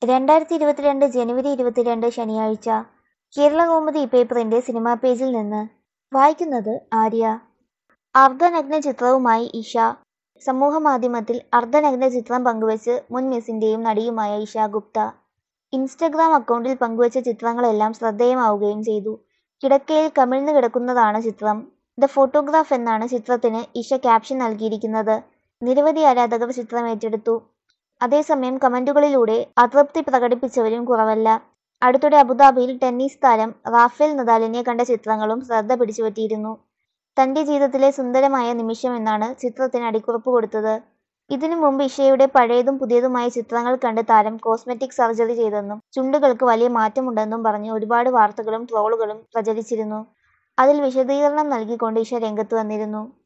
2022 ജനുവരി 22 ശനിയാഴ്ച കേരളകൗമുദി പേപ്പറിന്റെ സിനിമാ പേജിൽ നിന്ന് വായിക്കുന്നത് ആര്യ. അർദ്ധനഗ്ന ചിത്രവുമായി ഇഷ. സമൂഹമാധ്യമത്തിൽ അർദ്ധനഗ്ന ചിത്രം പങ്കുവച്ച് മുൻ മിസ്സിന്റെയും നടിയുമായ ഇഷ ഗുപ്ത. ഇൻസ്റ്റഗ്രാം അക്കൗണ്ടിൽ പങ്കുവച്ച ചിത്രങ്ങളെല്ലാം ശ്രദ്ധേയമാവുകയും ചെയ്തു. കിടക്കയിൽ കമിഴ്ന്നു കിടക്കുന്നതാണ് ചിത്രം. ദ ഫോട്ടോഗ്രാഫ് എന്നാണ് ചിത്രത്തിന് ഇഷ ക്യാപ്ഷൻ നൽകിയിരിക്കുന്നത്. നിരവധി ആരാധകർ ചിത്രം ഏറ്റെടുത്തു. അതേസമയം കമന്റുകളിലൂടെ അതൃപ്തി പ്രകടിപ്പിച്ചവരും കുറവല്ല. അടുത്തിടെ അബുദാബിയിൽ ടെന്നീസ് താരം റാഫേൽ നദാലിനെ കണ്ട ചിത്രങ്ങളും ശ്രദ്ധ പിടിച്ചുപറ്റിയിരുന്നു. തന്റെ ജീവിതത്തിലെ സുന്ദരമായ നിമിഷം എന്നാണ് ചിത്രത്തിന് അടിക്കുറിപ്പ് കൊടുത്തത്. ഇതിനു മുമ്പ് ഇഷയുടെ പഴയതും പുതിയതുമായ ചിത്രങ്ങൾ കണ്ട് താരം കോസ്മെറ്റിക് സർജറി ചെയ്തെന്നും ചുണ്ടുകൾക്ക് വലിയ മാറ്റമുണ്ടെന്നും പറഞ്ഞ് ഒരുപാട് വാർത്തകളും ട്രോളുകളും പ്രചരിച്ചിരുന്നു. അതിൽ വിശദീകരണം നൽകിക്കൊണ്ട് ഇഷ രംഗത്ത് വന്നിരുന്നു.